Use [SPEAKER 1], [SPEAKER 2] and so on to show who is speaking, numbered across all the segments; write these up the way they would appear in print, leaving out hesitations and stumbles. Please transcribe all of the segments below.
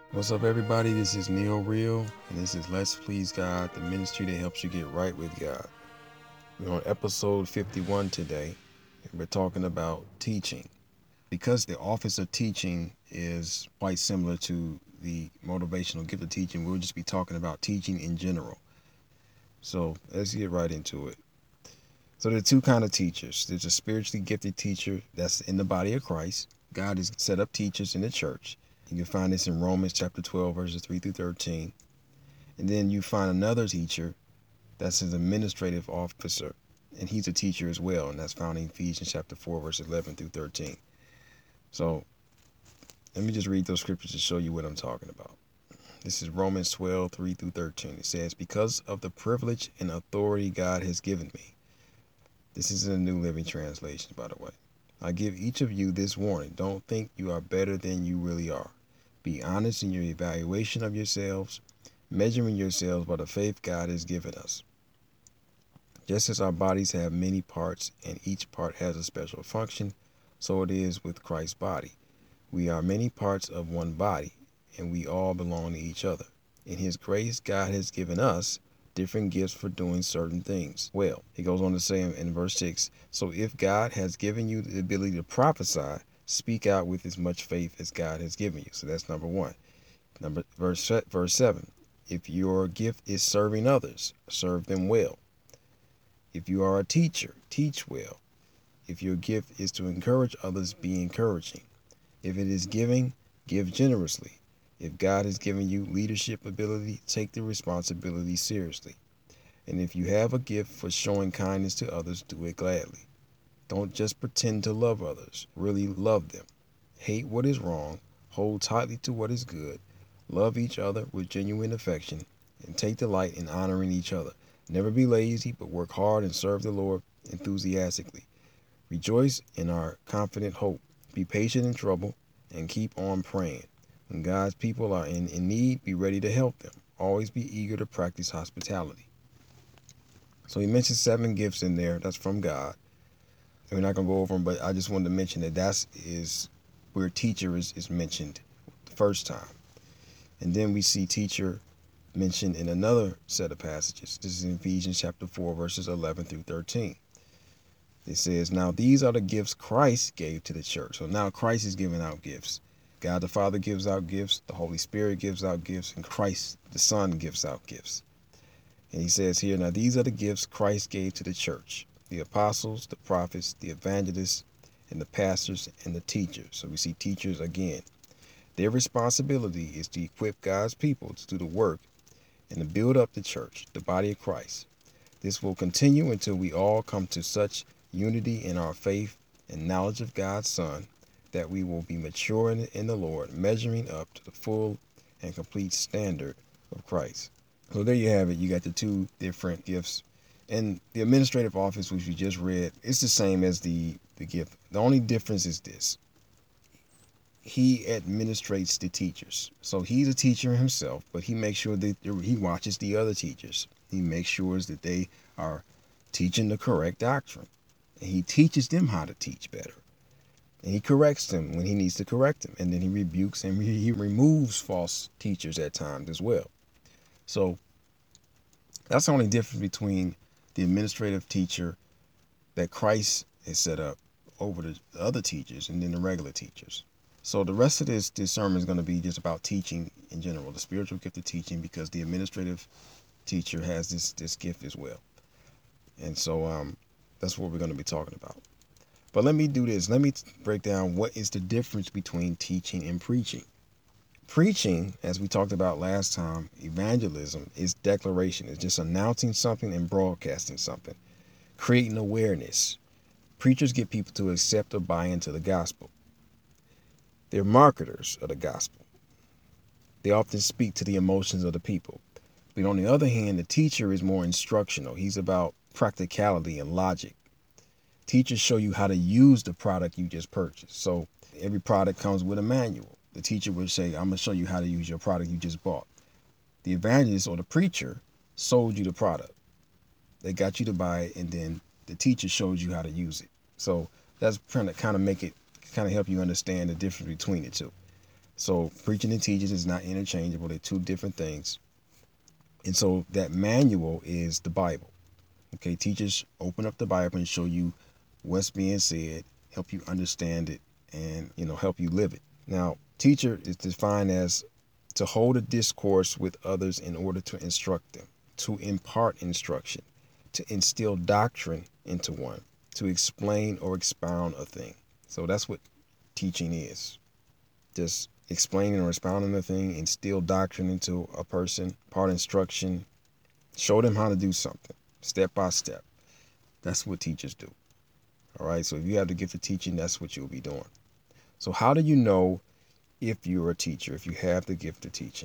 [SPEAKER 1] What's up, everybody? This is Neil Real, and this is Let's Please God, the ministry that helps you get right with God. We're on episode 51 today, and we're talking about teaching. Because the office of teaching is quite similar to the motivational gift of teaching, we'll just be talking about teaching in general. So let's get right into it. So there are two kinds of teachers. There's a spiritually gifted teacher that's in the body of Christ. God has set up teachers in the church. You can find this in Romans chapter 12, verses 3 through 13. And then you find another teacher that's his administrative officer, and he's a teacher as well, and that's found in Ephesians chapter 4, verses 11 through 13. So let me just read those scriptures to show you what I'm talking about. This is Romans 12, 3 through 13. It says, "Because of the privilege and authority God has given me." This is in the New Living Translation, by the way. "I give each of you this warning. Don't think you are better than you really are. Be honest in your evaluation of yourselves, measuring yourselves by the faith God has given us. Just as our bodies have many parts and each part has a special function, so it is with Christ's body. We are many parts of one body, and we all belong to each other. In His grace, God has given us different gifts for doing certain things well." He goes on to say in verse 6, "So if God has given you the ability to prophesy, speak out with as much faith as God has given you." So that's number one. Verse 7, "If your gift is serving others, serve them well. If you are a teacher, teach well. If your gift is to encourage others, be encouraging. If it is giving, give generously. If God has given you leadership ability, take the responsibility seriously. And if you have a gift for showing kindness to others, do it gladly. Don't just pretend to love others, really love them. Hate what is wrong, hold tightly to what is good, love each other with genuine affection, and take delight in honoring each other. Never be lazy, but work hard and serve the Lord enthusiastically. Rejoice in our confident hope. Be patient in trouble, and keep on praying. When God's people are in need, be ready to help them. Always be eager to practice hospitality." So he mentions 7 gifts in there. That's from God. We're not going to go over them, but I just wanted to mention that is where teacher is mentioned the first time. And then we see teacher mentioned in another set of passages. This is in Ephesians chapter 4, verses 11 through 13. It says, "Now these are the gifts Christ gave to the church." So now Christ is giving out gifts. God the Father gives out gifts, the Holy Spirit gives out gifts, and Christ the Son gives out gifts. And he says here, "Now these are the gifts Christ gave to the church: the apostles, the prophets, the evangelists, and the pastors and the teachers." So we see teachers again. "Their responsibility is to equip God's people to do the work and to build up the church, the body of Christ. This will continue until we all come to such unity in our faith and knowledge of God's Son that we will be mature in the Lord, measuring up to the full and complete standard of Christ." So there you have it. You got the 2 different gifts. And the administrative office, which we just read, it's the same as the gift. The only difference is this: he administrates the teachers. So he's a teacher himself, but he makes sure that he watches the other teachers. He makes sure that they are teaching the correct doctrine. And he teaches them how to teach better. And he corrects them when he needs to correct them. And then he rebukes and he removes false teachers at times as well. So that's the only difference between the administrative teacher that Christ has set up over the other teachers and then the regular teachers. So the rest of this sermon is going to be just about teaching in general, the spiritual gift of teaching, because the administrative teacher has this gift as well. And so that's what we're going to be talking about. But let me do this. Let me break down what is the difference between teaching and preaching. Preaching, as we talked about last time, evangelism, is declaration. It's just announcing something and broadcasting something, creating awareness. Preachers get people to accept or buy into the gospel. They're marketers of the gospel. They often speak to the emotions of the people. But on the other hand, the teacher is more instructional. He's about practicality and logic. Teachers show you how to use the product you just purchased. So every product comes with a manual. The teacher would say, "I'm going to show you how to use your product you just bought." The evangelist or the preacher sold you the product. They got you to buy it, and then the teacher shows you how to use it. So that's kind of make it kind of help you understand the difference between the two. So preaching and teaching is not interchangeable. They're two different things. And so that manual is the Bible. Okay, teachers open up the Bible and show you what's being said, help you understand it, and help you live it. Now, teacher is defined as to hold a discourse with others in order to instruct them, to impart instruction, to instill doctrine into one, to explain or expound a thing. So that's what teaching is. Just explaining or expounding a thing, instill doctrine into a person, impart instruction, show them how to do something, step by step. That's what teachers do. All right, so if you have the gift of teaching, that's what you'll be doing. So how do you know if you're a teacher, if you have the gift of teaching?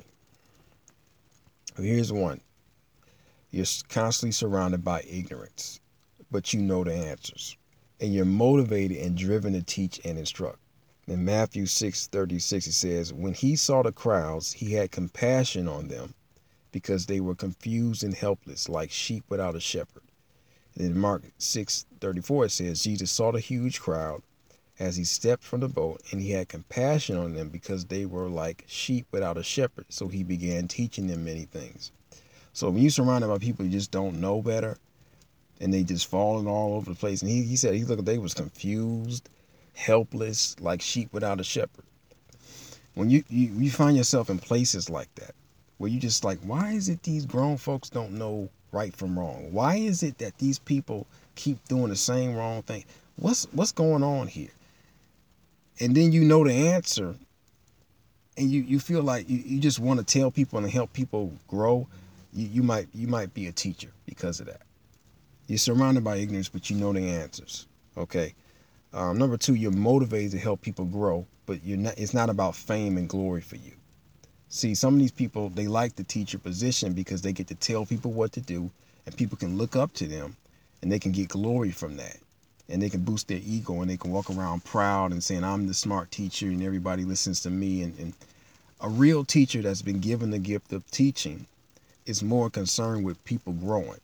[SPEAKER 1] Well, here's one. You're constantly surrounded by ignorance, but you know the answers. And you're motivated and driven to teach and instruct. In Matthew 6:36, it says, when he saw the crowds, he had compassion on them because they were confused and helpless, like sheep without a shepherd. And in Mark 6:34, it says, Jesus saw the huge crowd as he stepped from the boat, and he had compassion on them because they were like sheep without a shepherd. So he began teaching them many things. So when you're surrounded by people you just don't know better, and they just falling all over the place, and he said, they was confused, helpless, like sheep without a shepherd. When you find yourself in places like that, where you just like, why is it these grown folks don't know right from wrong? Why is it that these people keep doing the same wrong thing? What's going on here? And then you know the answer, and you feel like you just want to tell people and help people grow. You might be a teacher because of that. You're surrounded by ignorance, but you know the answers. Okay. Number two, you're motivated to help people grow, but you're not. It's not about fame and glory for you. See, some of these people, they like the teacher position because they get to tell people what to do, and people can look up to them, and they can get glory from that, and they can boost their ego, and they can walk around proud and saying, I'm the smart teacher, and everybody listens to me. And a real teacher that's been given the gift of teaching is more concerned with people growing.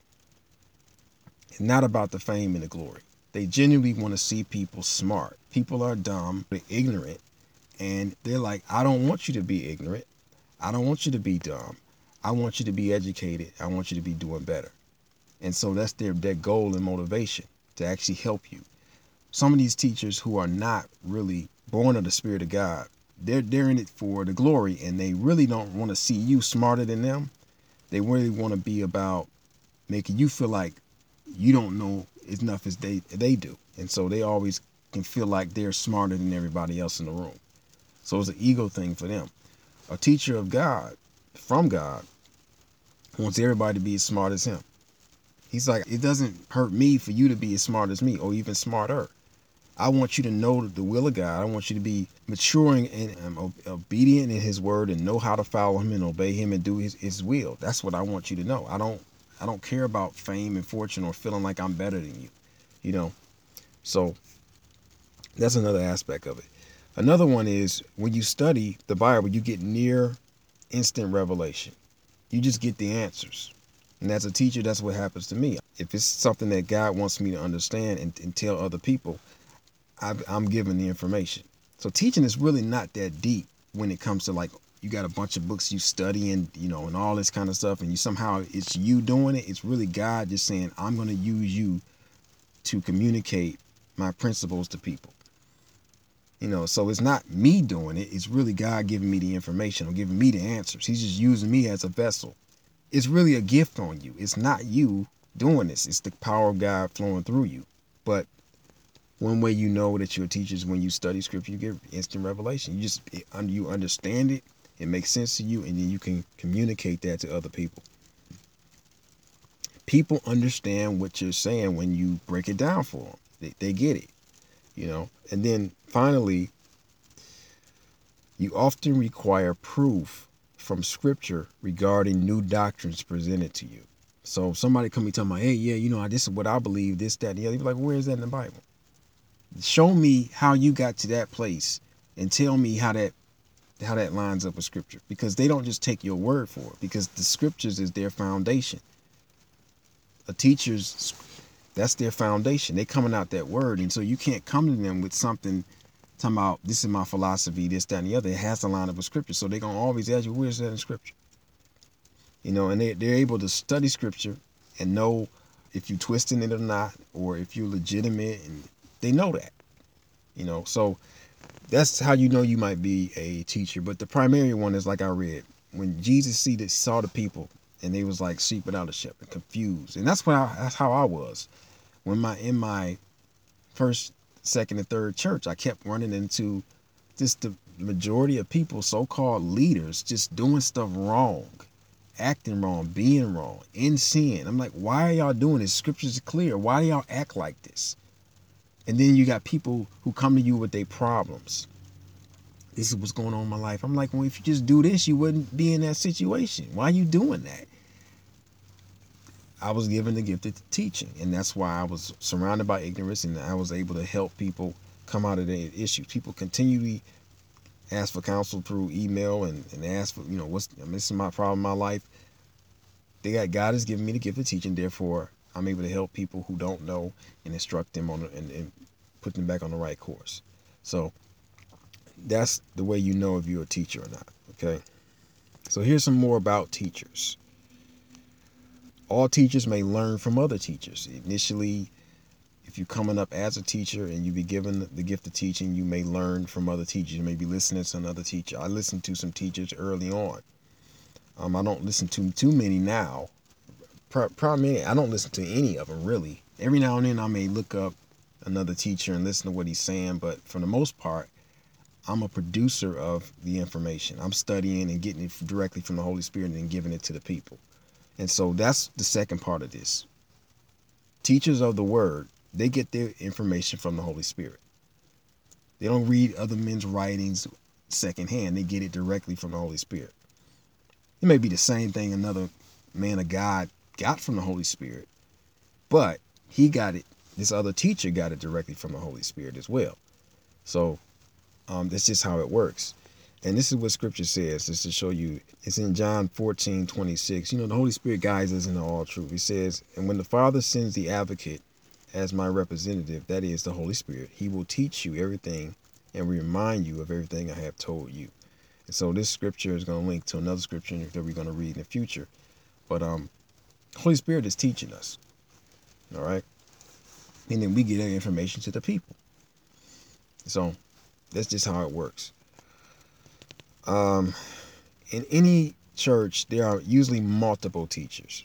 [SPEAKER 1] It's not about the fame and the glory. They genuinely want to see people smart. People are dumb, they're ignorant, and they're like, I don't want you to be ignorant. I don't want you to be dumb. I want you to be educated. I want you to be doing better. And so that's their goal and motivation, to actually help you. Some of these teachers who are not really born of the Spirit of God, they're in it for the glory, and they really don't want to see you smarter than them. They really want to be about making you feel like you don't know as enough as they do. And so they always can feel like they're smarter than everybody else in the room. So it's an ego thing for them. A teacher of God, from God, wants everybody to be as smart as him. He's like, it doesn't hurt me for you to be as smart as me, or even smarter. I want you to know the will of God. I want you to be maturing and obedient in his word, and know how to follow him and obey him and do his will. That's what I want you to know. I don't care about fame and fortune or feeling like I'm better than you. So that's another aspect of it. Another one is when you study the Bible, you get near instant revelation. You just get the answers. And as a teacher, that's what happens to me. If it's something that God wants me to understand and tell other people, I'm given the information. So teaching is really not that deep when it comes to, like, you got a bunch of books you study and all this kind of stuff, and it's you doing it. It's really God just saying, I'm going to use you to communicate my principles to people. So it's not me doing it. It's really God giving me the information or giving me the answers. He's just using me as a vessel. It's really a gift on you. It's not you doing this. It's the power of God flowing through you. But one way you know that you're a teacher is when you study scripture, you get instant revelation. You understand it. It makes sense to you, and then you can communicate that to other people. People understand what you're saying when you break it down for them. They get it, And then finally, you often require proof from scripture regarding new doctrines presented to you. So if somebody come and tell me, hey, yeah, this is what I believe, this, that, and the other. You're like, where is that in the Bible? Show me how you got to that place and tell me how that lines up with scripture, because they don't just take your word for it, because the scriptures is their foundation. A teacher's, that's their foundation. They coming out that word. And so you can't come to them with something talking about this is my philosophy, this, that, and the other. It has to line up with scripture. So they're going to always ask you, where's that in scripture? You know, and they're able to study scripture and know if you're twisting it or not, or if you're legitimate, and they know that. You know, so that's how you know you might be a teacher. But the primary one is like I read, when Jesus saw the people and they was like sheep without a shepherd, confused. And that's how I was. When in my first, second, and third church, I kept running into just the majority of people, so-called leaders, just doing stuff wrong, acting wrong, being wrong, in sin. I'm like, why are y'all doing this? Scriptures are clear. Why do y'all act like this? And then you got people who come to you with their problems. This is what's going on in my life. I'm like, well, if you just do this, you wouldn't be in that situation. Why are you doing that? I was given the gift of teaching, and that's why I was surrounded by ignorance, and I was able to help people come out of their issues. People continually ask for counsel through email and ask for, this is my problem in my life. God has given me the gift of teaching, therefore I'm able to help people who don't know and instruct them on and put them back on the right course. So that's the way you know if you're a teacher or not. Okay. So here's some more about teachers. All teachers may learn from other teachers. Initially, if you're coming up as a teacher and you be given the gift of teaching, you may learn from other teachers. You may be listening to another teacher. I listened to some teachers early on. I don't listen to too many now. Probably I don't listen to any of them really. Every now and then I may look up another teacher and listen to what he's saying, but for the most part, I'm a producer of the information. I'm studying and getting it directly from the Holy Spirit and then giving it to the people. And so that's the second part of this. Teachers of the word, they get their information from the Holy Spirit. They don't read other men's writings secondhand. They get it directly from the Holy Spirit. It may be the same thing another man of God got from the Holy Spirit, but he got it. This other teacher got it directly from the Holy Spirit as well. So that's just how it works. And this is what scripture says, just to show you. It's in John 14:26. The Holy Spirit guides us into all truth. He says, and when the Father sends the advocate as my representative, that is the Holy Spirit, he will teach you everything and remind you of everything I have told you. And so this scripture is going to link to another scripture that we're going to read in the future. But Holy Spirit is teaching us. All right. And then we get that information to the people. So that's just how it works. In any church, there are usually multiple teachers.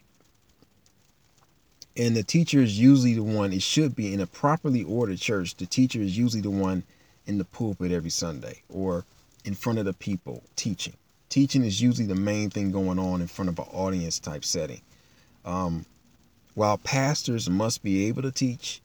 [SPEAKER 1] And the teacher is usually the one, it should be in a properly ordered church, the teacher is usually the one in the pulpit every Sunday or in front of the people teaching. Teaching is usually the main thing going on in front of an audience type setting. While pastors must be able to teach,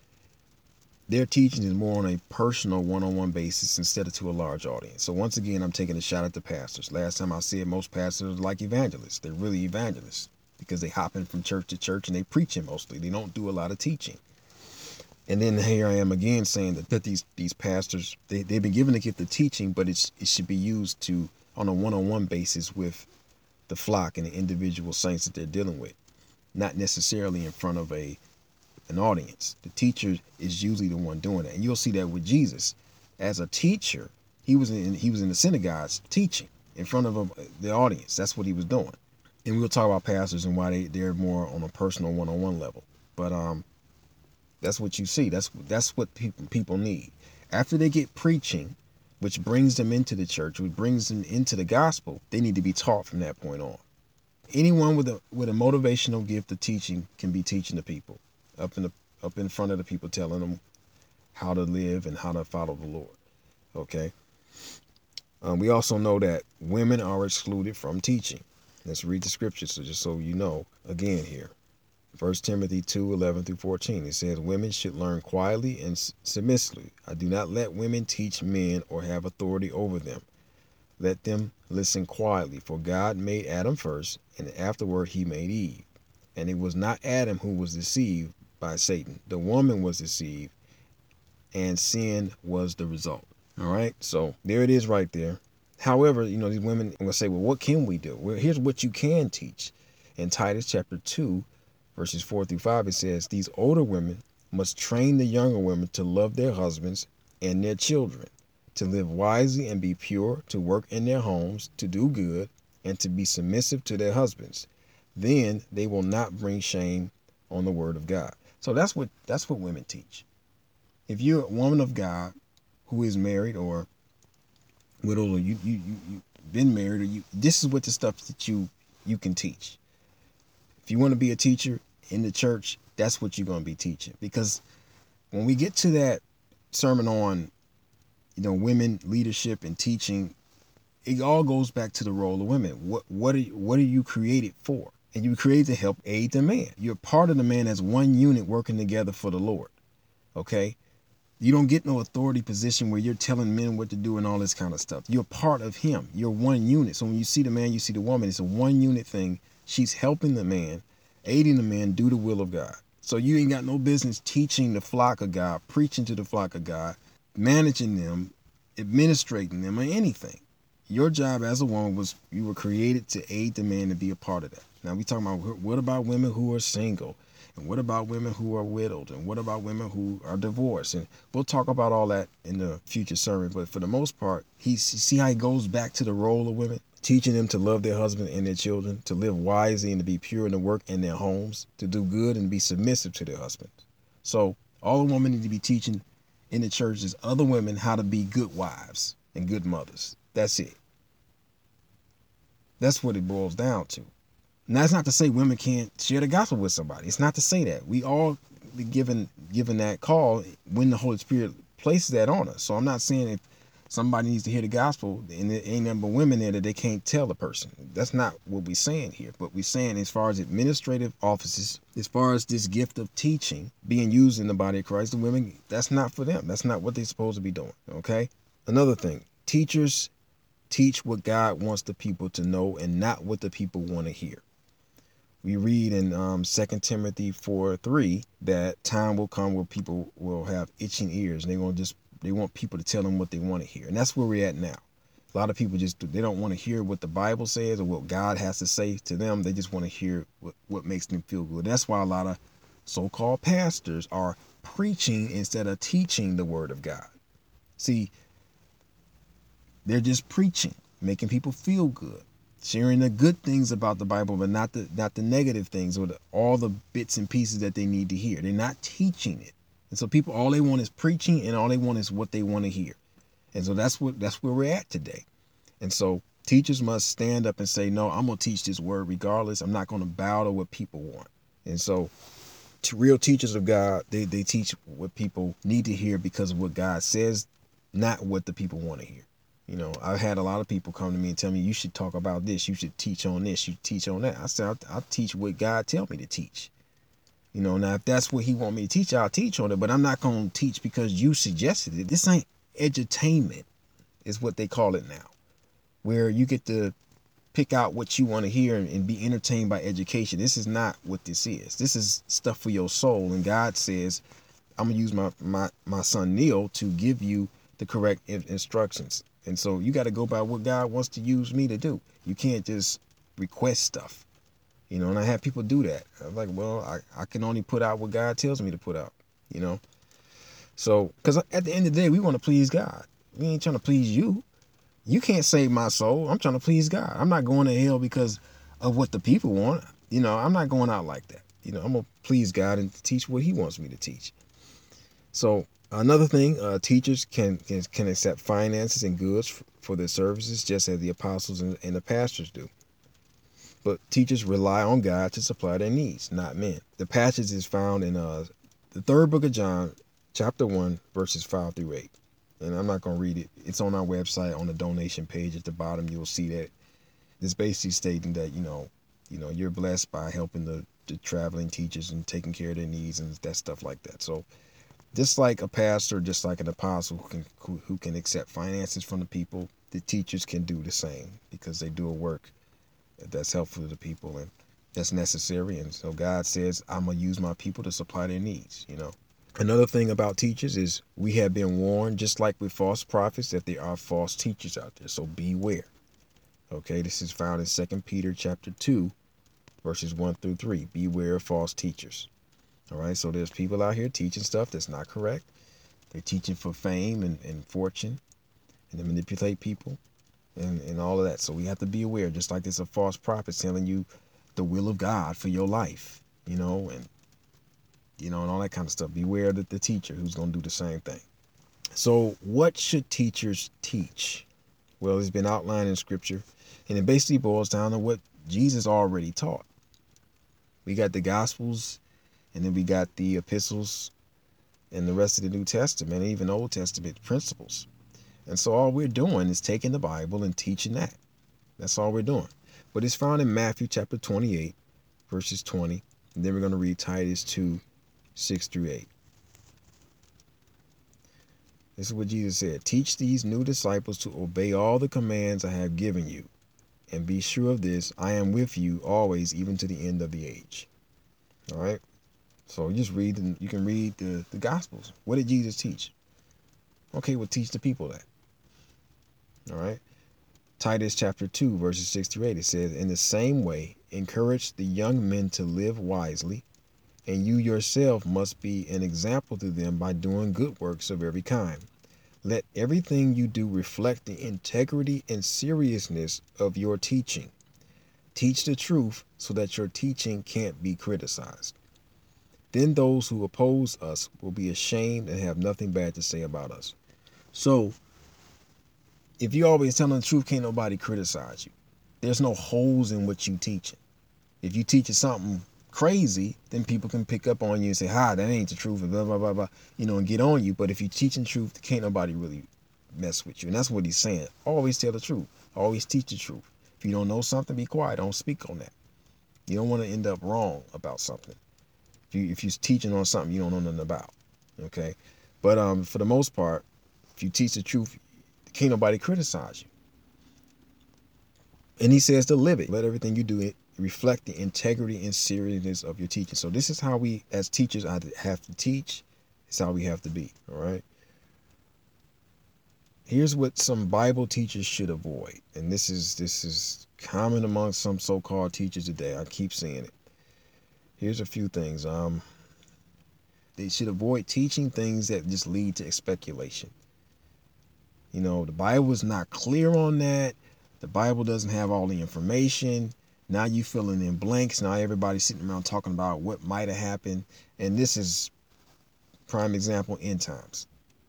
[SPEAKER 1] their teaching is more on a personal one-on-one basis instead of to a large audience. So once again, I'm taking a shot at the pastors. Last time I said most pastors are like evangelists. They're really evangelists because they hopping from church to church and they preaching mostly. They don't do a lot of teaching. And then here I am again saying that these pastors, they've been given the gift of teaching, but it should be used on a one-on-one basis with the flock and the individual saints that they're dealing with, not necessarily in front of an audience. The teacher is usually the one doing it. And you'll see that with Jesus. As a teacher, he was in the synagogues teaching in front of the audience. That's what he was doing. And we'll talk about pastors and why they're more on a personal one-on-one level. But that's what you see. That's what people need. After they get preaching, which brings them into the church, which brings them into the gospel, they need to be taught from that point on. Anyone with a motivational gift of teaching can be teaching the people up in front of the people, telling them how to live and how to follow the Lord. Okay. We also know that women are excluded from teaching. Let's read the scriptures, so just so you know, again here. 1 Timothy 2:11-14. It says, women should learn quietly and submissively. I do not let women teach men or have authority over them. Let them listen quietly, for God made Adam first, and afterward he made Eve. And it was not Adam who was deceived by Satan. The woman was deceived, and sin was the result. All right, so there it is right there. However, these women will say, well, what can we do? Well, here's what you can teach. In Titus chapter 2, verses 4-5, it says, these older women must train the younger women to love their husbands and their children, to live wisely and be pure, to work in their homes, to do good, and to be submissive to their husbands. Then they will not bring shame on the word of God. So that's what women teach. If you're a woman of God who is married or widowed, or you been married, or this is what the stuff that you can teach. If you want to be a teacher in the church, that's what you're going to be teaching. Because when we get to that sermon on, women leadership and teaching, it all goes back to the role of women. What are you created for? And you were created to help aid the man. You're part of the man as one unit working together for the Lord. Okay? You don't get no authority position where you're telling men what to do and all this kind of stuff. You're part of him. You're one unit. So when you see the man, you see the woman. It's a one unit thing. She's helping the man, aiding the man do the will of God. So you ain't got no business teaching the flock of God, preaching to the flock of God, managing them, administrating them, or anything. Your job as a woman was, you were created to aid the man to be a part of that. Now we talking about, what about women who are single? And what about women who are widowed? And what about women who are divorced? And we'll talk about all that in the future sermon. But for the most part, see how he goes back to the role of women, teaching them to love their husband and their children, to live wisely and to be pure and to work in their homes, to do good and be submissive to their husbands. So all a woman need to be teaching in the church is other women how to be good wives and good mothers. That's it. That's what it boils down to. Now, that's not to say women can't share the gospel with somebody. It's not to say that. We all be given that call when the Holy Spirit places that on us. So I'm not saying if somebody needs to hear the gospel and there ain't number of women there that they can't tell the person. That's not what we're saying here. But we're saying as far as administrative offices, as far as this gift of teaching being used in the body of Christ, the women, that's not for them. That's not what they're supposed to be doing. Okay? Another thing, teachers teach what God wants the people to know and not what the people want to hear. We read in 2 Timothy 4:3 that time will come where people will have itching ears and they want people to tell them what they want to hear. And that's where we're at now. A lot of people they don't want to hear what the Bible says or what God has to say to them. They just want to hear what makes them feel good. That's why a lot of so-called pastors are preaching instead of teaching the word of God. See, they're just preaching, making people feel good, sharing the good things about the Bible, but not the negative things or all the bits and pieces that they need to hear. They're not teaching it. And so people, all they want is preaching, and all they want is what they want to hear. And so that's where we're at today. And so teachers must stand up and say, no, I'm going to teach this word regardless. I'm not going to bow to what people want. And so real teachers of God, they teach what people need to hear because of what God says, not what the people want to hear. I've had a lot of people come to me and tell me, you should talk about this. You should teach on this. You teach on that. I said, I'll teach what God tell me to teach. Now if that's what he want me to teach, I'll teach on it, but I'm not going to teach because you suggested it. This ain't edutainment is what they call it now, where you get to pick out what you want to hear and be entertained by education. This is not what this is. This is stuff for your soul. And God says, I'm going to use my son Neil to give you the correct instructions. And so you got to go by what God wants to use me to do. You can't just request stuff, and I have people do that. I'm like, well, I can only put out what God tells me to put out, So, because at the end of the day, we want to please God. We ain't trying to please you. You can't save my soul. I'm trying to please God. I'm not going to hell because of what the people want. I'm not going out like that. I'm going to please God and teach what he wants me to teach. So another thing, teachers can accept finances and goods for their services, just as the apostles and the pastors do. But teachers rely on God to supply their needs, not men. The passage is found in the third book of John, chapter 1, verses 5 through 8. And I'm not going to read it. It's on our website on the donation page at the bottom. You'll see that. It's basically stating that, you're blessed by helping the traveling teachers and taking care of their needs and that stuff like that. So just like a pastor, just like an apostle who can accept finances from the people, the teachers can do the same because they do a work that's helpful to the people and that's necessary. And so God says, I'm going to use my people to supply their needs, Another thing about teachers is we have been warned, just like with false prophets, that there are false teachers out there. So beware. Okay, this is found in 2 Peter chapter 2, verses 1 through 3. Beware of false teachers. All right, so there's people out here teaching stuff that's not correct. They're teaching for fame and fortune. and to manipulate people and all of that. So we have to be aware, just like there's a false prophet telling you the will of God for your life, and and all that kind of stuff. Beware of the teacher who's going to do the same thing. So what should teachers teach? Well, it's been outlined in scripture, and it basically boils down to what Jesus already taught. We got the Gospels, and then we got the epistles and the rest of the New Testament, and even Old Testament principles. And so all we're doing is taking the Bible and teaching that. That's all we're doing. But it's found in Matthew chapter 28, verses 20. And then we're going to read Titus 2, 6 through 8. This is what Jesus said. Teach these new disciples to obey all the commands I have given you. And be sure of this, I am with you always, even to the end of the age. All right? So you can read the Gospels. What did Jesus teach? Okay, well, teach the people that. All right? Titus chapter 2, verses 6 through 8, it says, in the same way, encourage the young men to live wisely, and you yourself must be an example to them by doing good works of every kind. Let everything you do reflect the integrity and seriousness of your teaching. Teach the truth so that your teaching can't be criticized. Then those who oppose us will be ashamed and have nothing bad to say about us. So, if you always telling the truth, can't nobody criticize you. There's no holes in what you teaching. If you teaching something crazy, then people can pick up on you and say, that ain't the truth, and blah, blah, blah, blah, and get on you. But if you're teaching truth, can't nobody really mess with you. And that's what he's saying. Always tell the truth. Always teach the truth. If you don't know something, be quiet. Don't speak on that. You don't want to end up wrong about something. If you're teaching on something you don't know nothing about. Okay? But for the most part, if you teach the truth, can't nobody criticize you. And he says to live it. Let everything you do reflect the integrity and seriousness of your teaching. So this is how we, as teachers, have to teach. It's how we have to be. All right. Here's what some Bible teachers should avoid. And this is common among some so-called teachers today. I keep seeing it. Here's a few things. They should avoid teaching things that just lead to speculation. The Bible is not clear on that. The Bible doesn't have all the information. Now you filling in blanks. Now everybody's sitting around talking about what might have happened. And this is prime example, end times.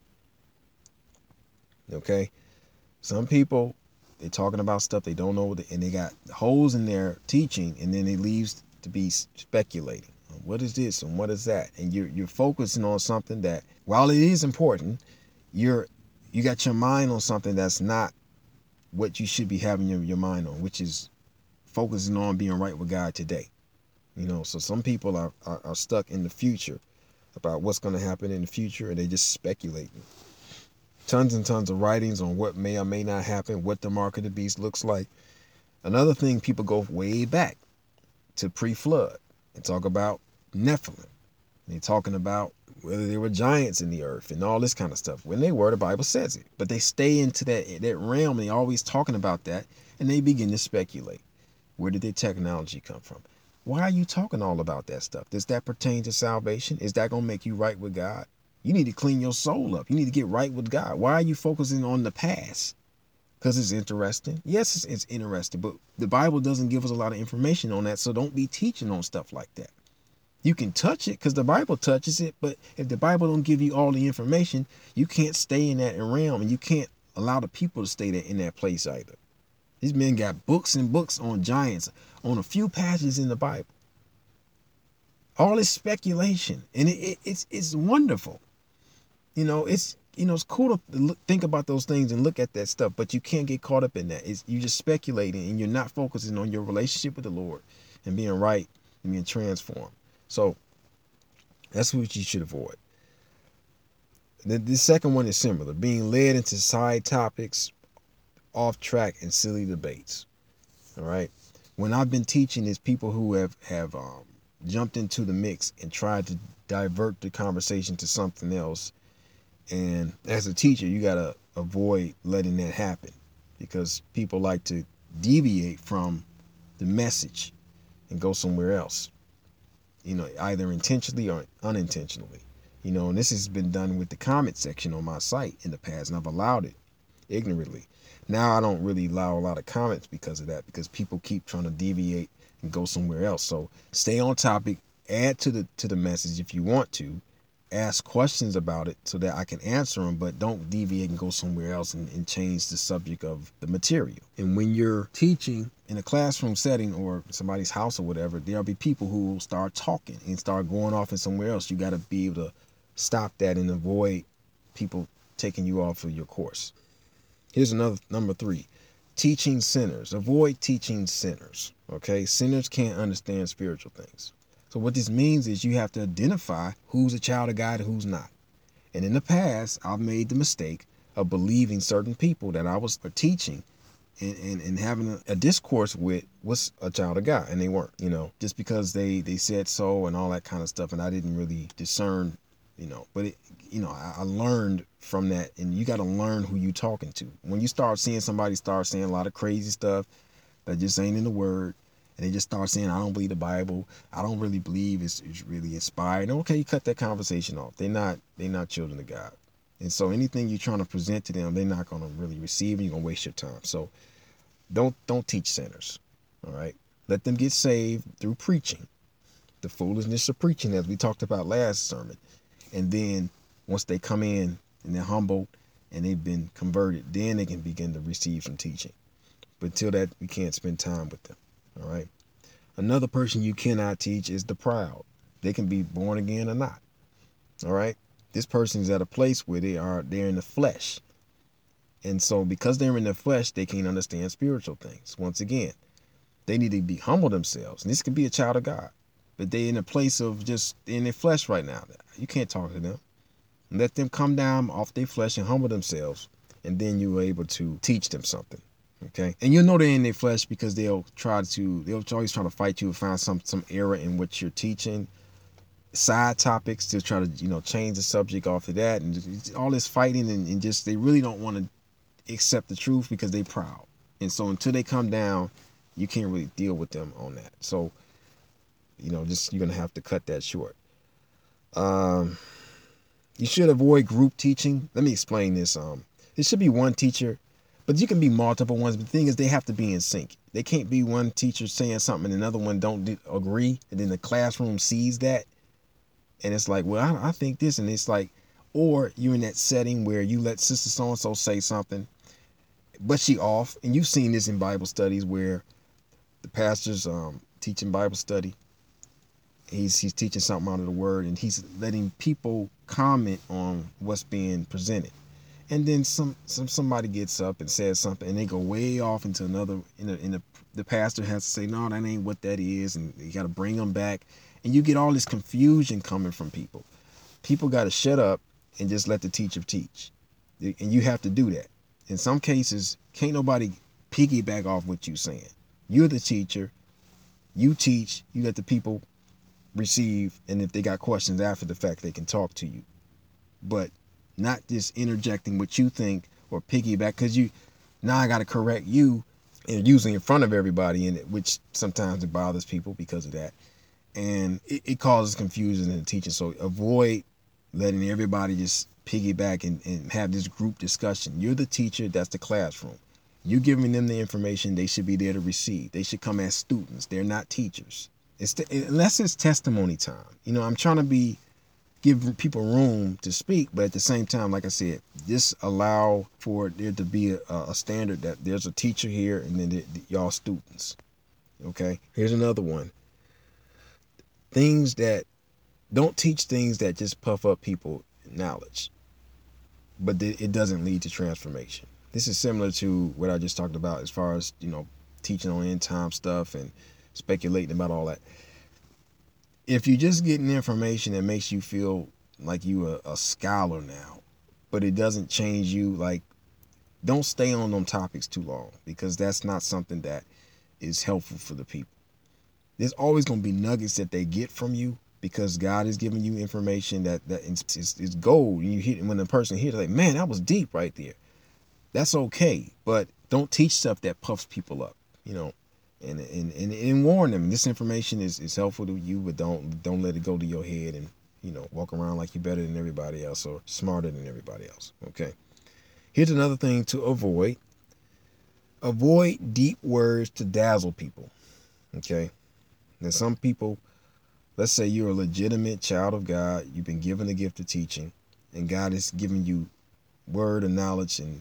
[SPEAKER 1] Okay? Some people, they're talking about stuff they don't know, and they got holes in their teaching, and then it leaves to be speculating. What is this and what is that? And you're focusing on something that, while it is important, you got your mind on something that's not what you should be having your mind on, which is focusing on being right with God today. So some people are stuck in the future about what's going to happen in the future, and they just speculating. Tons and tons of writings on what may or may not happen, what the mark of the beast looks like. Another thing, people go way back to pre-flood and talk about Nephilim. They're talking about whether there were giants in the earth and all this kind of stuff. When they were, the Bible says it. But they stay into that realm, and they're always talking about that, and they begin to speculate. Where did their technology come from? Why are you talking all about that stuff? Does that pertain to salvation? Is that going to make you right with God? You need to clean your soul up. You need to get right with God. Why are you focusing on the past? Because it's interesting. Yes, it's interesting, but the Bible doesn't give us a lot of information on that, so don't be teaching on stuff like that. You can touch it because the Bible touches it, but if the Bible don't give you all the information, you can't stay in that realm, and you can't allow the people to stay there in that place either. These men got books and books on giants, on a few passages in the Bible. All this speculation, and it's wonderful. It's cool to think about those things and look at that stuff, but you can't get caught up in that. You're just speculating, and you're not focusing on your relationship with the Lord and being right and being transformed. So that's what you should avoid. The second one is similar, being led into side topics, off track, and silly debates. All right. When I've been teaching, is people who have jumped into the mix and tried to divert the conversation to something else. And as a teacher, you got to avoid letting that happen, because people like to deviate from the message and go somewhere else, either intentionally or unintentionally, and this has been done with the comment section on my site in the past, and I've allowed it. ignorantly. Now I don't really allow a lot of comments because of that, because people keep trying to deviate and go somewhere else. So stay on topic, add to the message if you want to, ask questions about it so that I can answer them, but don't deviate and go somewhere else and change the subject of the material. And when you're teaching in a classroom setting or somebody's house or whatever, there'll be people who will start talking and start going off in somewhere else. You got to be able to stop that and avoid people taking you off of your course. Here's another, number 3, teaching sinners. Avoid teaching sinners. Okay, sinners can't understand spiritual things. So what this means is you have to identify who's a child of God and who's not. And in the past, I've made the mistake of believing certain people that I was teaching and having a discourse with was a child of God, and they weren't, just because they said so and all that kind of stuff, and I didn't really discern, but I learned from that, and you got to learn who you talking to. When you start seeing somebody start saying a lot of crazy stuff that just ain't in the word, and they just start saying, I don't believe the Bible, I don't really believe it's really inspired. Okay, you cut that conversation off. They're not children of God. And so anything you're trying to present to them, they're not going to really receive, and you're going to waste your time. So don't teach sinners. All right. Let them get saved through preaching. The foolishness of preaching, as we talked about last sermon. And then once they come in and they're humbled and they've been converted, then they can begin to receive some teaching. But until that, we can't spend time with them. All right. Another person you cannot teach is the proud. They can be born again or not. All right. This person is at a place where they're in the flesh. And so because they're in the flesh, they can't understand spiritual things. Once again, they need to be humble themselves. And this could be a child of God, but they're in a place of just in their flesh right now. You can't talk to them. Let them come down off their flesh and humble themselves. And then you're able to teach them something. Okay. And you'll know they're in their flesh because they'll always try to fight you and find some error in what you're teaching. Side topics to try to, change the subject off of that. And all this fighting and just, they really don't want to accept the truth because they're proud. And so until they come down, you can't really deal with them on that. So, you're going to have to cut that short. You should avoid group teaching. Let me explain this. There should be one teacher, but you can be multiple ones. But the thing is, they have to be in sync. They can't be one teacher saying something and another one don't agree. And then the classroom sees that. And it's like, well, I think this. And it's like, or you're in that setting where you let Sister So-and-so say something, but she off. And you've seen this in Bible studies where the pastor's teaching Bible study. He's teaching something out of the word, and he's letting people comment on what's being presented. And then somebody gets up and says something, and they go way off into another. The pastor has to say, no, that ain't what that is, and you got to bring them back. And you get all this confusion coming from people. People got to shut up and just let the teacher teach. And you have to do that. In some cases, can't nobody piggyback off what you're saying. You're the teacher. You teach. You let the people receive. And if they got questions after the fact, they can talk to you. But not just interjecting what you think or piggyback, because now I got to correct you, and usually in front of everybody, which sometimes it bothers people because of that. And it causes confusion in the teaching. So avoid letting everybody just piggyback and have this group discussion. You're the teacher. That's the classroom. You're giving them the information they should be there to receive. They should come as students. They're not teachers. Unless it's testimony time. I'm trying to give people room to speak, but at the same time, like I said, just allow for there to be a standard that there's a teacher here and then y'all students. Okay. Here's another one. Don't teach things that just puff up people's knowledge, but it doesn't lead to transformation. This is similar to what I just talked about as far as, teaching on end time stuff and speculating about all that. If you're just getting information that makes you feel like you a scholar now, but it doesn't change you, don't stay on them topics too long, because that's not something that is helpful for the people. There's always going to be nuggets that they get from you, because God is giving you information that is gold. And you hit when the person hears, like, man, that was deep right there. That's okay, but don't teach stuff that puffs people up, and warn them. This information is helpful to you, but don't let it go to your head and walk around like you're better than everybody else or smarter than everybody else. Okay. Here's another thing to avoid. Avoid deep words to dazzle people. Okay. Now, some people, let's say you're a legitimate child of God, you've been given the gift of teaching, and God has given you word and knowledge and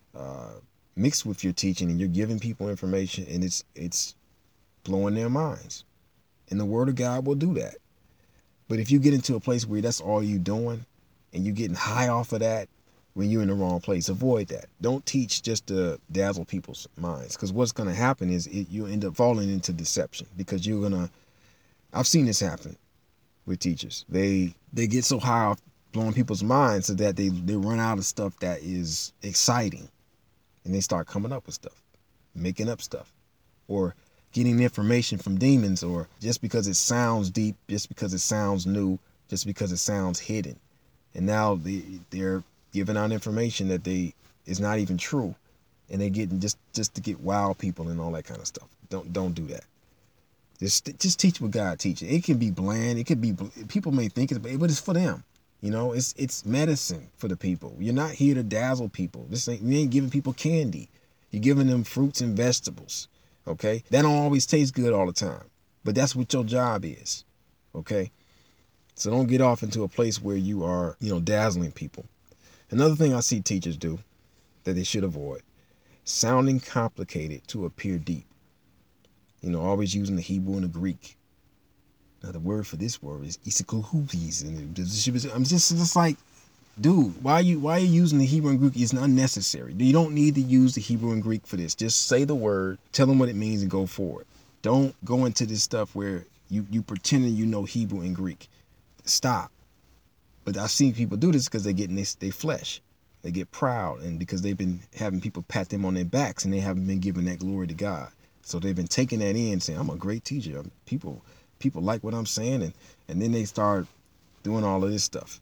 [SPEAKER 1] mixed with your teaching, and you're giving people information, and it's blowing their minds. And the word of God will do that. But if you get into a place where that's all you doing, and you're getting high off of that, when you're in the wrong place, avoid that. Don't teach just to dazzle people's minds, because what's going to happen is you end up falling into deception, because I've seen this happen with teachers. They get so high off blowing people's minds so that they run out of stuff that is exciting, and they start coming up with stuff, making up stuff, or getting information from demons, or just because it sounds deep, just because it sounds new, just because it sounds hidden. And now they're giving out information that is not even true, and they're getting just to get wild people and all that kind of stuff. Don't do that. Just teach what God teaches. It can be bland. It could be, people may think but it's for them. It's medicine for the people. You're not here to dazzle people. You ain't giving people candy. You're giving them fruits and vegetables. Okay? That don't always taste good all the time, but that's what your job is. Okay? So don't get off into a place where you are, dazzling people. Another thing I see teachers do that they should avoid: sounding complicated to appear deep. Always using the Hebrew and the Greek. Now, the word for this word is isikuhupis, and I'm just like, dude, why are you using the Hebrew and Greek? It's unnecessary. You don't need to use the Hebrew and Greek for this. Just say the word, tell them what it means, and go forward. Don't go into this stuff where you pretending you know Hebrew and Greek. Stop. But I've seen people do this because they get in their flesh. They get proud, and because they've been having people pat them on their backs, and they haven't been giving that glory to God. So they've been taking that in, saying, I'm a great teacher. People like what I'm saying, and then they start doing all of this stuff.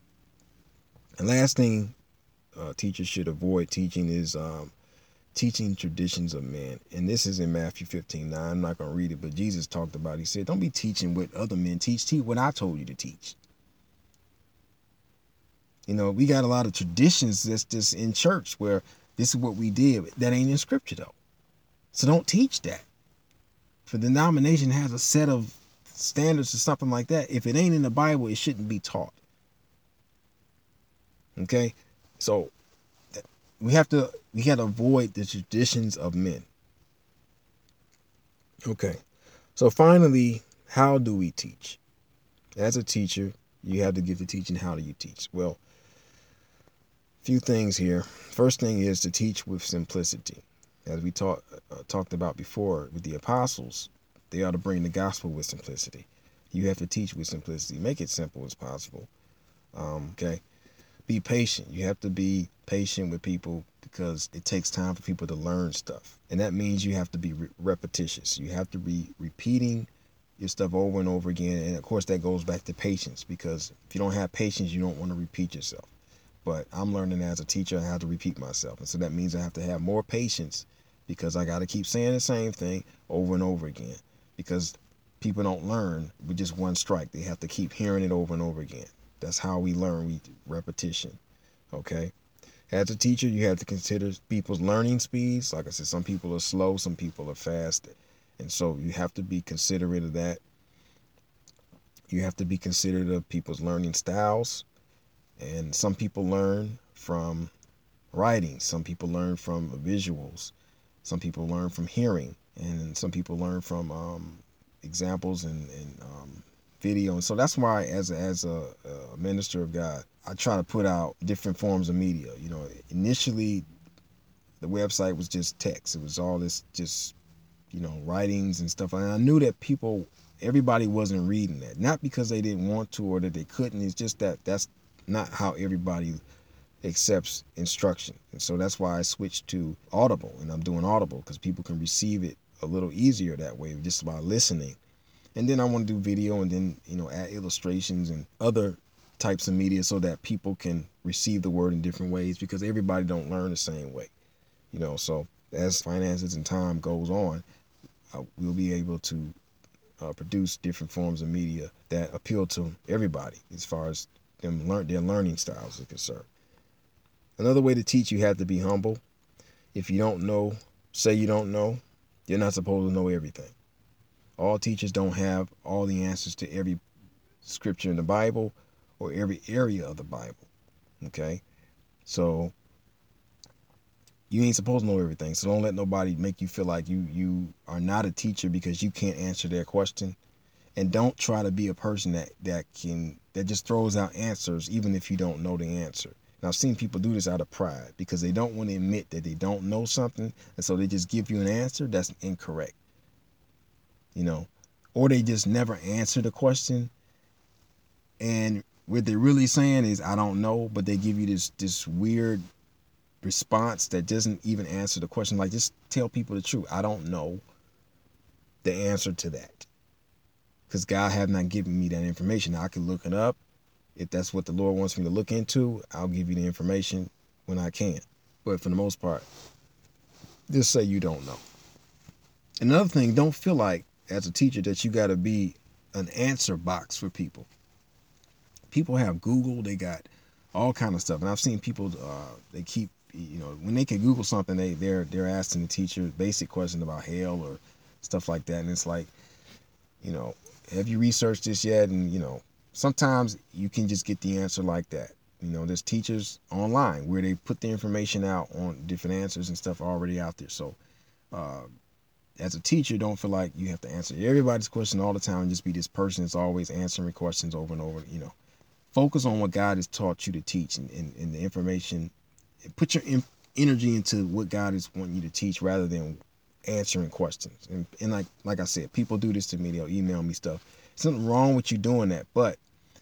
[SPEAKER 1] And last thing teachers should avoid teaching is teaching traditions of men. And this is in Matthew 15:9. I'm not going to read it, but Jesus talked about it. He said, don't be teaching what other men teach. Teach what I told you to teach. We got a lot of traditions that's just in church where this is what we did. That ain't in scripture, though. So don't teach that. If a denomination has a set of standards or something like that, if it ain't in the Bible, it shouldn't be taught. Okay? So we got to avoid the traditions of men. Okay. So finally, how do we teach? As a teacher, you have to give the teaching. How do you teach? Well, a few things here. First thing is to teach with simplicity. As we talked about before with the apostles, they ought to bring the gospel with simplicity. You have to teach with simplicity. Make it simple as possible. Okay. Be patient. You have to be patient with people because it takes time for people to learn stuff. And that means you have to be repetitious. You have to be repeating your stuff over and over again. And of course, that goes back to patience, because if you don't have patience, you don't want to repeat yourself. But I'm learning as a teacher how to repeat myself. And so that means I have to have more patience, because I got to keep saying the same thing over and over again, because people don't learn with just one strike. They have to keep hearing it over and over again. That's how we learn, repetition. Okay. As a teacher, you have to consider people's learning speeds. Like I said, some people are slow, some people are fast. And so you have to be considerate of that. You have to be considerate of people's learning styles. And some people learn from writing. Some people learn from visuals. Some people learn from hearing. And some people learn from examples and video. And so that's why as a minister of God, I try to put out different forms of media. Initially the website was just text. It was all this just, writings and stuff. And I knew that everybody wasn't reading that. Not because they didn't want to or that they couldn't. It's just that that's not how everybody accepts instruction. And so that's why I switched to Audible, and I'm doing Audible because people can receive it a little easier that way, just by listening. And then I want to do video, and then, add illustrations and other types of media so that people can receive the word in different ways, because everybody don't learn the same way. So as finances and time goes on, we'll be able to produce different forms of media that appeal to everybody as far as their learning styles are concerned. Another way to teach, you have to be humble. If you don't know, say you don't know. You're not supposed to know everything. All teachers don't have all the answers to every scripture in the Bible or every area of the Bible. Okay? So you ain't supposed to know everything. So don't let nobody make you feel like you are not a teacher because you can't answer their question. And don't try to be a person that just throws out answers even if you don't know the answer. And I've seen people do this out of pride because they don't want to admit that they don't know something, and so they just give you an answer that's incorrect. Or they just never answer the question, and what they're really saying is I don't know, but they give you this weird response that doesn't even answer the question. Like, just tell people the truth. I don't know the answer to that because God have not given me that information. Now, I can look it up. If that's what the Lord wants me to look into, I'll give you the information when I can. But for the most part, just say you don't know. Another thing, don't feel like as a teacher that you got to be an answer box for people. People have Google, they got all kind of stuff, and I've seen people they keep when they can Google something, they're asking the teacher basic questions about hell or stuff like that, and it's like, have you researched this yet? And sometimes you can just get the answer like that. There's teachers online where they put the information out on different answers and stuff already out there. So as a teacher, don't feel like you have to answer everybody's question all the time and just be this person that's always answering questions over and over. Focus on what God has taught you to teach and the information. Put your energy into what God is wanting you to teach rather than answering questions. And like I said, people do this to me. They'll email me stuff. Something wrong with you doing that, but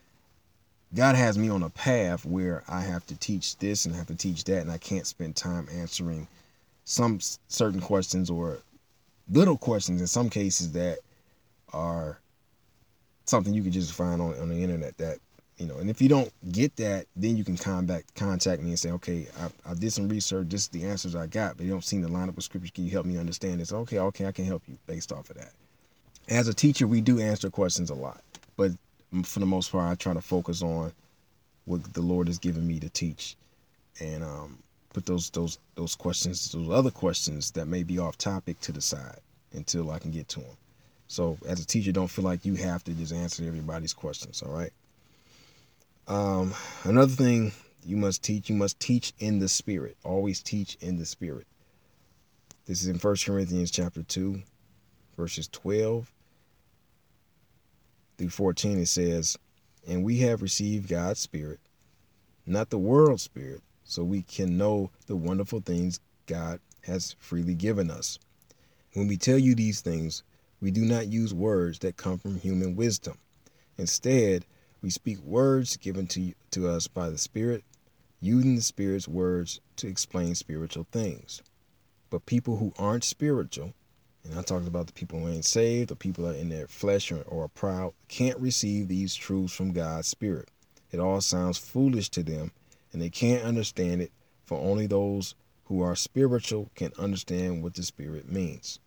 [SPEAKER 1] God has me on a path where I have to teach this and I have to teach that, and I can't spend time answering some certain questions or little questions in some cases that are something you can just find on the internet that, and if you don't get that, then you can contact me and say, okay, I did some research, this is the answers I got, but you don't seem to line up with scripture. Can you help me understand this? Okay, I can help you based off of that. As a teacher, we do answer questions a lot, but for the most part, I try to focus on what the Lord has given me to teach, and put those questions, those other questions that may be off topic, to the side until I can get to them. So as a teacher, don't feel like you have to just answer everybody's questions. All right. Another thing you must teach in the Spirit. Always teach in the Spirit. This is in 1 Corinthians chapter 2, verses 12 through 14. It says, and we have received God's Spirit, not the world's spirit, so we can know the wonderful things God has freely given us. When we tell you these things, we do not use words that come from human wisdom. Instead, we speak words given to us by the Spirit, using the Spirit's words to explain spiritual things. But people who aren't spiritual, and I talked about the people who ain't saved, or people that are in their flesh or are proud, can't receive these truths from God's Spirit. It all sounds foolish to them, and they can't understand it, for only those who are spiritual can understand what the Spirit means.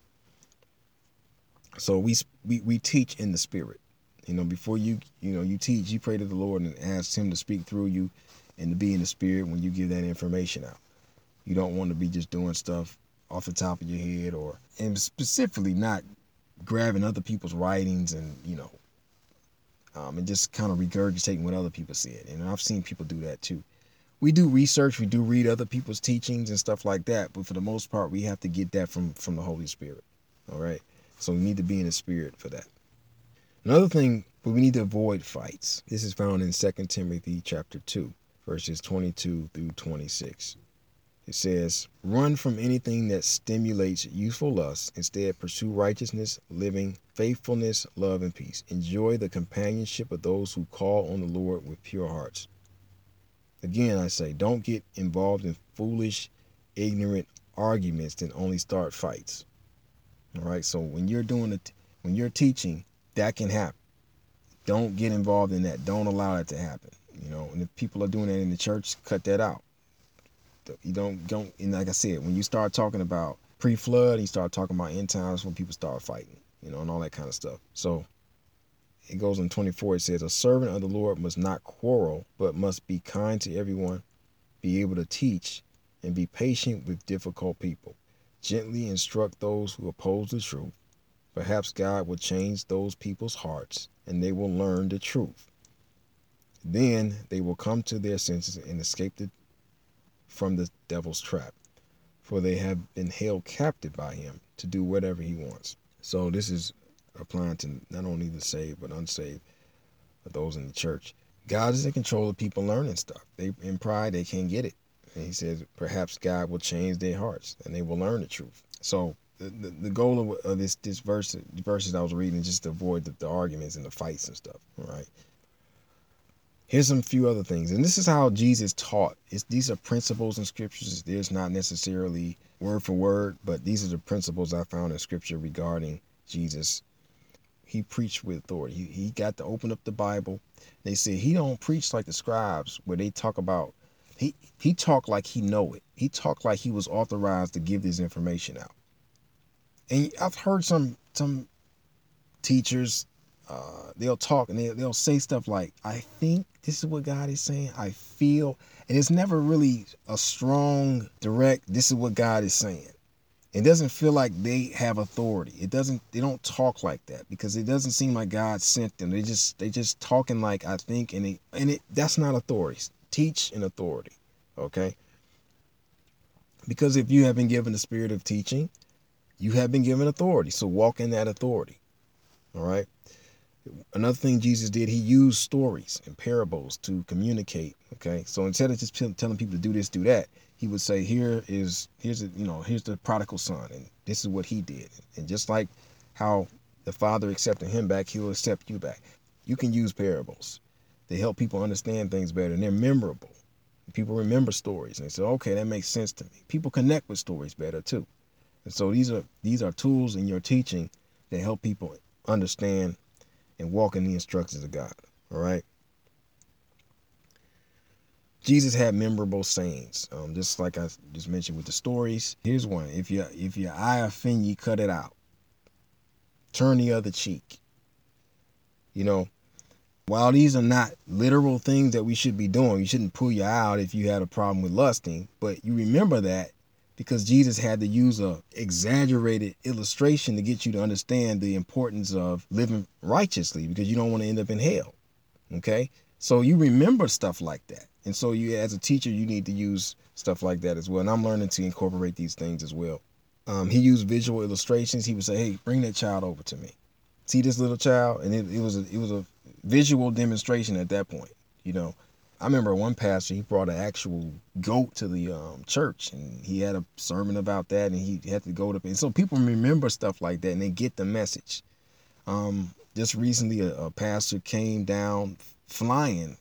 [SPEAKER 1] So we teach in the Spirit. Before you teach, you pray to the Lord and ask Him to speak through you and to be in the Spirit when you give that information out. You don't want to be just doing stuff off the top of your head, and specifically not grabbing other people's writings and and just kind of regurgitating what other people said. And I've seen people do that too. We do research, we do read other people's teachings and stuff like that, but for the most part, we have to get that from the Holy Spirit. All right, so we need to be in the Spirit for that. Another thing, we need to avoid fights. This is found in 2 Timothy chapter 2, verses 22 through 26. It says, run from anything that stimulates youthful lust. Instead, pursue righteousness, living, faithfulness, love, and peace. Enjoy the companionship of those who call on the Lord with pure hearts. Again, I say, don't get involved in foolish, ignorant arguments that only start fights. All right, so when you're teaching, that can happen. Don't get involved in that. Don't allow that to happen. And if people are doing that in the church, cut that out. You don't, and like I said, when you start talking about pre-flood, you start talking about end times, when people start fighting, and all that kind of stuff. So it goes in 24, it says, a servant of the Lord must not quarrel, but must be kind to everyone, be able to teach and be patient with difficult people. Gently instruct those who oppose the truth. Perhaps God will change those people's hearts and they will learn the truth. Then they will come to their senses and escape from the devil's trap, for they have been held captive by him to do whatever he wants. So this is applying to not only the saved but unsaved, but those in the church. God is in control of people learning stuff. They in pride they can't get it. And he says perhaps God will change their hearts and they will learn the truth. So the goal of this verses I was reading is just to avoid the arguments and the fights and stuff. All right. Here's some few other things. And this is how Jesus taught. These are principles in scriptures. There's not necessarily word for word, but these are the principles I found in scripture regarding Jesus. He preached with authority. He got to open up the Bible. They said he don't preach like the scribes where they talk about, he talked like he know it. He talked like he was authorized to give this information out. And I've heard some teachers, they'll talk and they'll say stuff like, I think this is what God is saying. I feel, and it's never really a strong, direct, this is what God is saying. It doesn't feel like they have authority. They don't talk like that because it doesn't seem like God sent them. They just talking like I think, and that's not authority. Teach in authority. Okay. Because if you have been given the spirit of teaching, you have been given authority. So walk in that authority. All right. Another thing Jesus did, he used stories and parables to communicate. Okay. So instead of just telling people to do this, do that, he would say, here's the prodigal son, and this is what he did. And just like how the Father accepted him back, he'll accept you back. You can use parables. They help people understand things better, and they're memorable. People remember stories, and they say, okay, that makes sense to me. People connect with stories better too. And so these are tools in your teaching that help people understand and walk in the instructions of God. All right. Jesus had memorable sayings, just like I just mentioned with the stories. Here's one: if your eye offend you, cut it out. Turn the other cheek. While these are not literal things that we should be doing, you shouldn't pull your eye out if you had a problem with lusting. But you remember that because Jesus had to use a exaggerated illustration to get you to understand the importance of living righteously, because you don't want to end up in hell. Okay, so you remember stuff like that. And so you, as a teacher, you need to use stuff like that as well. And I'm learning to incorporate these things as well. He used visual illustrations. He would say, hey, bring that child over to me. See this little child? And it was a visual demonstration at that point. I remember one pastor, he brought an actual goat to the church, and he had a sermon about that, and he had the goat up. And so people remember stuff like that, and they get the message. Just recently, a pastor came down flying.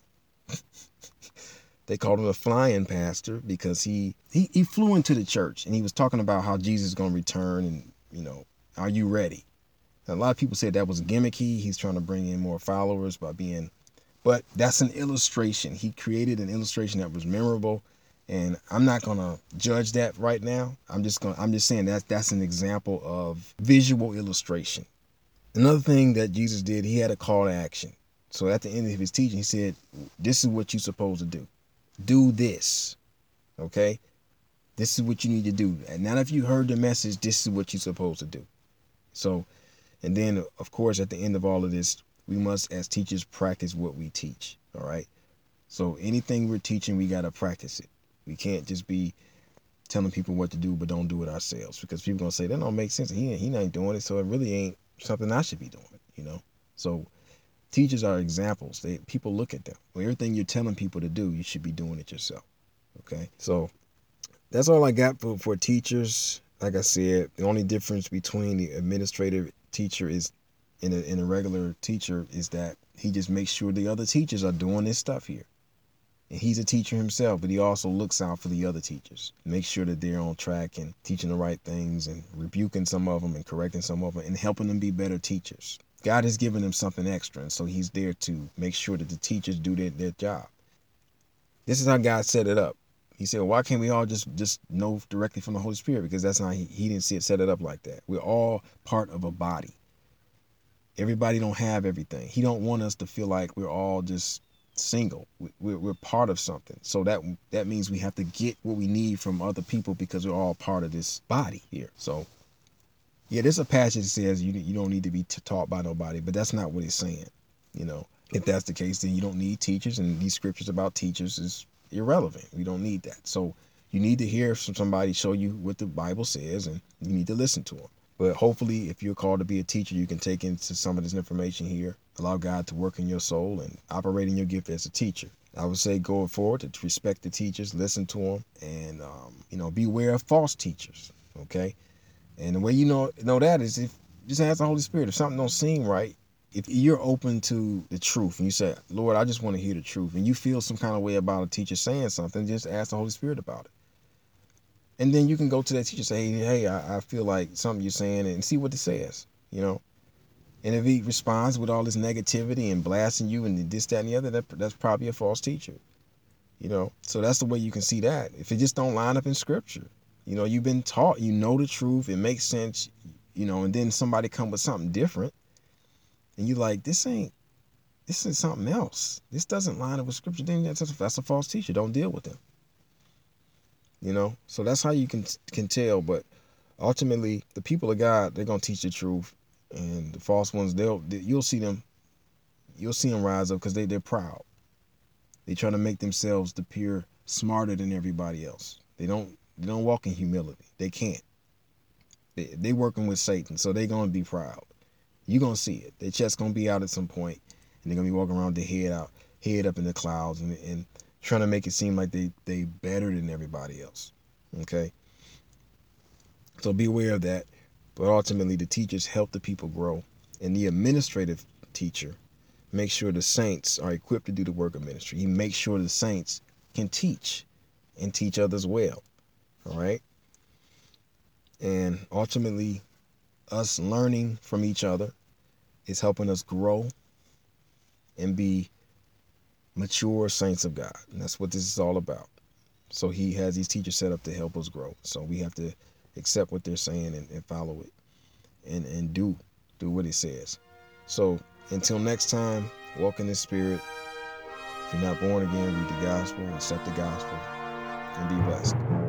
[SPEAKER 1] They called him a flying pastor because he flew into the church, and he was talking about how Jesus is going to return, and, are you ready? And a lot of people said that was gimmicky. He's trying to bring in more followers but that's an illustration. He created an illustration that was memorable, and I'm not going to judge that right now. I'm just saying that's an example of visual illustration. Another thing that Jesus did, he had a call to action. So at the end of his teaching, he said, this is what you're supposed to do. Do this. Okay? This is what you need to do. And now if you heard the message, this is what you're supposed to do. So, and then, of course, at the end of all of this, we must, as teachers, practice what we teach. All right? So anything we're teaching, we got to practice it. We can't just be telling people what to do, but don't do it ourselves, because people are going to say, that don't make sense. He ain't doing it, so it really ain't something I should be doing, So teachers are examples. People look at them. Well, everything you're telling people to do, you should be doing it yourself. Okay? So that's all I got for teachers. Like I said, the only difference between the administrative teacher is in a regular teacher is that he just makes sure the other teachers are doing this stuff here. And he's a teacher himself, but he also looks out for the other teachers, make sure that they're on track and teaching the right things and rebuking some of them and correcting some of them and helping them be better teachers. God has given them something extra, and so he's there to make sure that the teachers do their job. This is how God set it up. He said, why can't we all just know directly from the Holy Spirit? Because that's not, he didn't set it up like that. We're all part of a body. Everybody don't have everything. He don't want us to feel like we're all just single. We're part of something. So that means we have to get what we need from other people because we're all part of this body here. So yeah, there's a passage that says you don't need to be taught by nobody, but that's not what it's saying. You know, if that's the case, then you don't need teachers, and these scriptures about teachers is irrelevant. We don't need that. So you need to hear from somebody show you what the Bible says, and you need to listen to them. But hopefully, if you're called to be a teacher, you can take into some of this information here, allow God to work in your soul, and operate in your gift as a teacher. I would say going forward to respect the teachers, listen to them, and beware of false teachers. Okay, and the way you know that is if just ask the Holy Spirit. If something don't seem right, if you're open to the truth and you say, Lord, I just want to hear the truth, and you feel some kind of way about a teacher saying something, just ask the Holy Spirit about it. And then you can go to that teacher and say, hey, I feel like something you're saying, and see what it says, And if he responds with all this negativity and blasting you and this, that, and the other, that's probably a false teacher, So that's the way you can see that. If it just don't line up in scripture, you've been taught, the truth, it makes sense, and then somebody come with something different, and you're like, this is something else. This doesn't line up with scripture. Then that's a false teacher. Don't deal with them. So that's how you can tell. But ultimately, the people of God, they're gonna teach the truth, and the false ones, you'll see them rise up because they're proud. They try to make themselves appear smarter than everybody else. They don't walk in humility. They can't. They working with Satan, so they're gonna be proud. You're gonna see it. Their chest gonna be out at some point, and they're gonna be walking around their head up in the clouds, and trying to make it seem like they better than everybody else. Okay? So be aware of that. But ultimately, the teachers help the people grow. And the administrative teacher makes sure the saints are equipped to do the work of ministry. He makes sure the saints can teach and teach others well. All right? And ultimately, us learning from each other is helping us grow and be mature saints of God. And that's what this is all about. So he has these teachers set up to help us grow. So we have to accept what they're saying and follow it and do what it says. So until next time, walk in the Spirit. If you're not born again, read the gospel, accept the gospel, and be blessed.